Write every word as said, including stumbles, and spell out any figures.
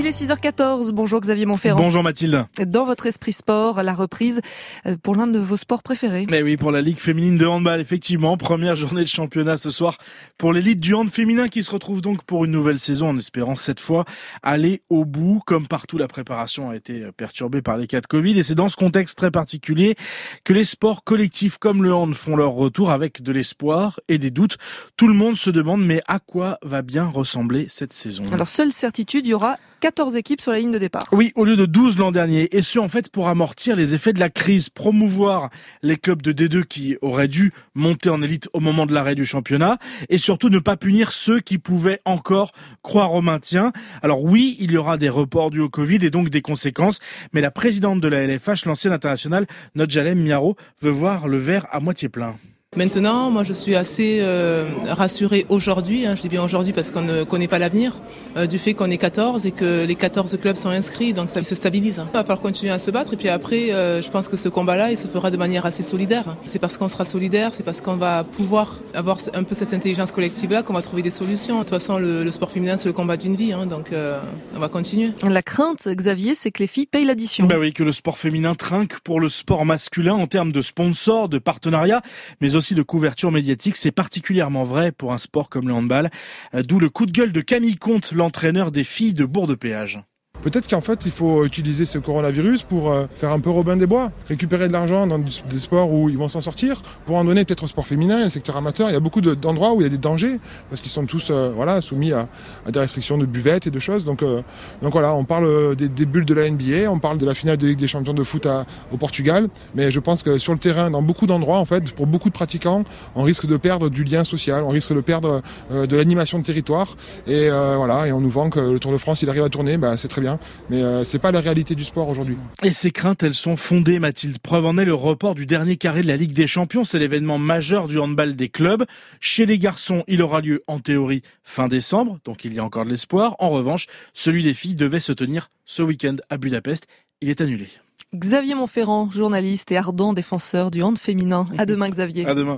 est six heures quatorze. Bonjour Xavier Montferrand. Bonjour Mathilde. Dans votre esprit sport, la reprise pour l'un de vos sports préférés. Eh oui, pour la Ligue féminine de handball, effectivement. Première journée de championnat ce soir pour l'élite du hand féminin qui se retrouve donc pour une nouvelle saison en espérant cette fois aller au bout. Comme partout, la préparation a été perturbée par les cas de Covid et c'est dans ce contexte très particulier que les sports collectifs comme le hand font leur retour avec de l'espoir et des doutes. Tout le monde se demande mais à quoi va bien ressembler cette saison? Alors, seule certitude, il y aura quatorze équipes sur la ligne de départ. Oui, au lieu de douze l'an dernier. Et ce, en fait, pour amortir les effets de la crise, promouvoir les clubs de D deux qui auraient dû monter en élite au moment de l'arrêt du championnat et surtout ne pas punir ceux qui pouvaient encore croire au maintien. Alors oui, il y aura des reports dus au Covid et donc des conséquences, mais la présidente de la L F H, l'ancienne internationale, Nodjalem Miaro, veut voir le verre à moitié plein. Maintenant, moi je suis assez euh, rassurée aujourd'hui, hein, je dis bien aujourd'hui parce qu'on ne connaît pas l'avenir, euh, du fait qu'on est quatorze et que les quatorze clubs sont inscrits, donc ça se stabilise. Il va falloir continuer à se battre et puis après, euh, je pense que ce combat-là, il se fera de manière assez solidaire. C'est parce qu'on sera solidaire, c'est parce qu'on va pouvoir avoir un peu cette intelligence collective-là qu'on va trouver des solutions. De toute façon, le, le sport féminin, c'est le combat d'une vie, hein, donc euh, on va continuer. La crainte, Xavier, c'est que les filles payent l'addition. Ben oui, que le sport féminin trinque pour le sport masculin en termes de sponsors, de partenariats, mais aussi de couverture médiatique. C'est particulièrement vrai pour un sport comme le handball, d'où le coup de gueule de Camille Comte, l'entraîneur des filles de Bourg-de-Péage. Peut-être qu'en fait, il faut utiliser ce coronavirus pour faire un peu Robin des Bois, récupérer de l'argent dans des sports où ils vont s'en sortir, pour en donner peut-être au sport féminin, le secteur amateur. Il y a beaucoup d'endroits où il y a des dangers, parce qu'ils sont tous euh, voilà, soumis à, à des restrictions de buvette et de choses. Donc, euh, donc voilà, on parle des, des bulles de la N B A, on parle de la finale de Ligue des champions de foot à, au Portugal, mais je pense que sur le terrain, dans beaucoup d'endroits, en fait, pour beaucoup de pratiquants, on risque de perdre du lien social, on risque de perdre euh, de l'animation de territoire. Et euh, voilà, et on nous vend que le Tour de France, il arrive à tourner, bah, c'est très bien. Mais euh, c'est pas la réalité du sport aujourd'hui. Et ces craintes, elles sont fondées, Mathilde. Preuve en est le report du dernier carré de la Ligue des Champions. C'est l'événement majeur du handball des clubs. Chez les garçons, il aura lieu en théorie fin décembre, donc il y a encore de l'espoir. En revanche, celui des filles devait se tenir ce week-end à Budapest. Il est annulé. Xavier Montferrand, journaliste et ardent défenseur du hand féminin. À demain, Xavier. À demain.